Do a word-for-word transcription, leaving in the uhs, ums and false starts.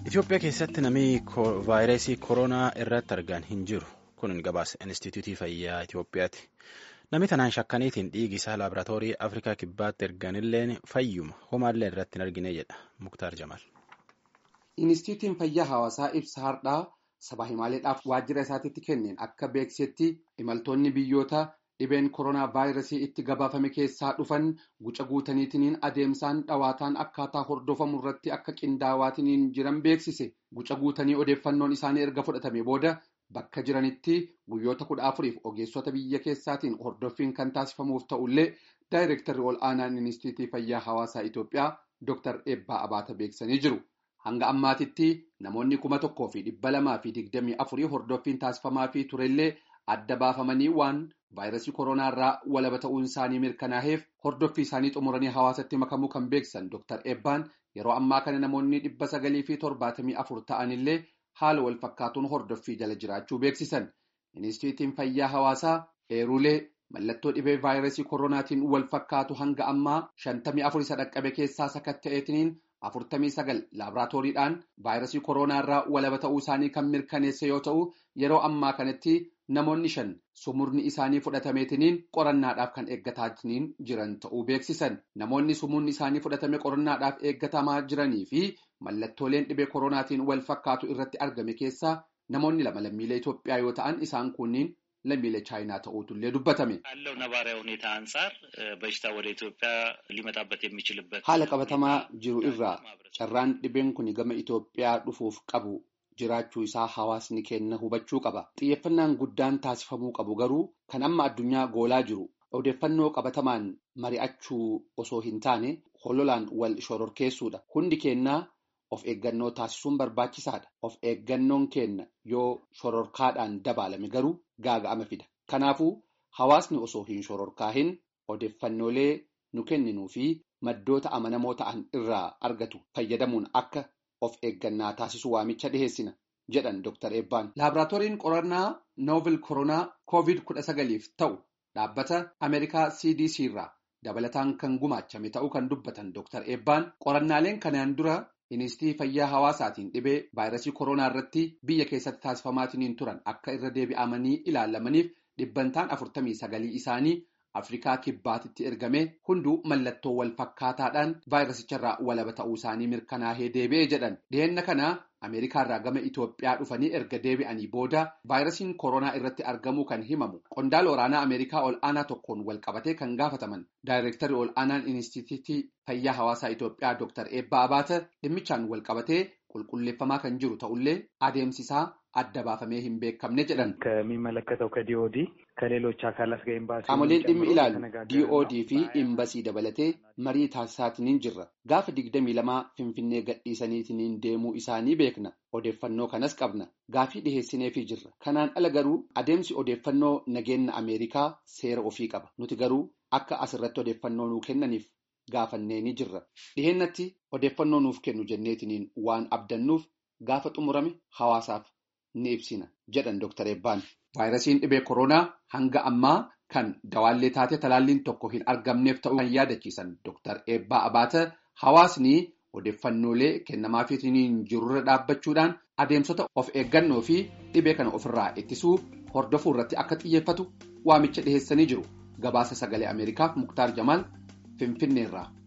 Itoophiyaa keessatti namni vaayirasii koronaa irratti argan hin jiru. Kun gabaasa Inistituutii Fayyaa Itoophiyaati. Namni tanaan shakkaniitiin dhiigi isaa laaboraatoorii Afrikaa Kibbaatti erganilleen fayyuma homaallee irratti hin argine jedha Muktaar Jamaal. Inistituutiin Fayyaa Hawaasaa ibsa hardhaa sabaa himaaleedhaaf waajjira isaatiitti kenneen akka beeksisetti imaltoonni biyyoota dhibeen koronaa vaayirasii itti gabaafame keessaa dhufan guca guutaniitiin adeemsaan dhawaataan akkaataa hordofamu irratti akka qindaawaatiin jiran beeksise. Guca guutanii odeeffannoon isaanii erga fudhatame booda bakka jiranitti guyyoota kudha afuriif ogeessota biyya keessaatiin hordoffiin kan taasifamuuf ta'ullee daayireektarri ol aanaan Inistituutii Fayyaa Hawaasaa Itoophiyaa Dooktar Eebbaa Abaata beeksisanii jiru. Hanga ammaatitti namoonni kuma tokkoo fi dhibba lamaa fi digdamii afurii hordoffiin taasifamaa fi turellee adda baafamanii waan vaayirasii koronaa irraa walaba ta'uun isaanii mirkanaa'eef hordoffii isaanii xumuranii hawaasatti makamuu kan beeksisan Dooktar Eebbaan yeroo ammaa kana namoonni dhibba sagalii fi torbaatamii afur ta'anillee haala wal fakkaatuun hordoffii jala jiraachuu beeksisan. Inistituutiin Fayyaa Hawaasaa eerulee mallattoo dhibee vaayirasii koronaatiin wal fakkaatu hanga ammaa shantamii afur isa dhaqqabe keessaa sakatta'eetiniin afurtamii sagal laaboraatooriidhaan vaayirasii koronaa irraa walaba ta'uu isaanii kan mirkaneesse yoo ta'u yeroo ammaa kanatti namoonni shan sumurni isaanii fudhatameetiniin qorannaadhaaf kan eeggataatiin jiran ta'uu beeksisan. Namoonni sumurni isaanii fudhatame qorannaadhaaf eeggatamaa jiranii fi mallattooleen dhibee koronaatiin wal fakkaatu irratti argame keessaa namoonni lama lammiilee Itoophiyaa yoo ta'an isaan kunniin lammiilee chaayinaa ta'uutullee dubbatame. ካለው ነባራዊ ሁኔታ አንፃር በሽታ ወደ ኢትዮጵያ ሊመጣበት የሚችልበት haala qabatamaa jiru irraa carraan dhibeen kun gama Itoophiyaa dhufuuf qabu jiraachuu isaa hawaasni keenya hubachuu qaba. Xiyyeeffannaan guddaan taasifamuu qabu garuu kan amma addunyaa goolaa jiru odeeffannoo qabatamaan mari'achuu osoo hin taane hololaan wal shororkeessuudha. Hundi keenyaa of eeggannoo taasisuun barbaachisaadha. Of eeggannoon keenya yoo shororkaadhaan dabalame garuu gaaga'ama fida. Kanaafuu hawaasni osoo hin shororkaahin odeeffannoolee nu kenninuu fi maddoota amanamoo ta'an irraa argatu fayyadamuun akka of eeggannaa taasisuu waamicha dhiheessina jedhan Dooktar Eebbaan. Laaboraatooriin qorannaa noovil koronaa koovid kudha sagaliif ta'u dhaabbata Ameerikaa C D C irraa dabalataan kan gumaachame ta'uu kan dubbatan Dooktar Eebbaan qorannaaleen kanaan dura Inistituutii Fayyaa Hawaasaatiin dhibee vaayirasii koronaa irratti biyya keessatti taasifamaatiin turan akka irra deebi'amanii ilaalamaniif dhibbantaan afurtamii sagalii isaanii Afrikaa Kibbaatitti ergame hunduu mallattoo wal fakkaataadhaan vaayirasicharraa walaba ta'uu isaanii mirkanaa'ee deebi'ee jedhan. Dhiheenna kana Ameerikaarraa gama Itoophiyaa dhufanii erga deebi'anii booda vaayirasiin koronaa irratti argamuu kan himamu qondaala waraanaa Ameerikaa ol aanaa tokkoon wal qabatee kan gaafataman daayireektarri ol aanaan Inistituutii Fayyaa Hawaasaa Itoophiyaa Dooktar Eebbaa Abaata dhimmichaan wal qabatee qulqulleeffamaa kan jiru ta'ullee adeemsisaa adda baafamee hin beekamne jedhan. ከሚመለከተው ከዲኦዲ ከሌሎች አካላት ጋር ኤምባሲ qaamoleen dhimmi ilaalu D O D fi imbasii dabalatee marii taasisaatiin jirra. Gaafa digdamii lamaa Finfinnee gadhiisaniitiin deemuu isaanii beekna. Odeeffannoo kanas qabna. Gaafii dhiheessineefii jirra. Kanaan ala garuu adeemsi odeeffannoo nageenya Ameerikaa seera ofii qaba. Nuti garuu akka asirratti odeeffannoo nuu kennaniif gaafannee ni jirra. Dhiheennatti odeeffannoo nuuf kennu jenneetiniin waan abdannuuf gaafa xumurame hawaasaaf ni ibsina jedhan Dooktar Eebbaan. Vaayirasiin dhibee koronaa hanga ammaa kan dawaallee taate talaalliin tokko hin argamneef ta'uu kan yaadachiisan Dooktar Eebbaa Abaata hawaasni odeeffannoolee kennamaafiitiin jirurra dhaabbachuudhaan adeemsota of eeggannoo fi dhibee kana ofirraa ittisuu hordofuu irratti akka xiyyeeffatu waamicha dhiheessanii jiru. Gabaasa sagalee Ameerikaaf Muktaar Jamaal Finfinneerraa.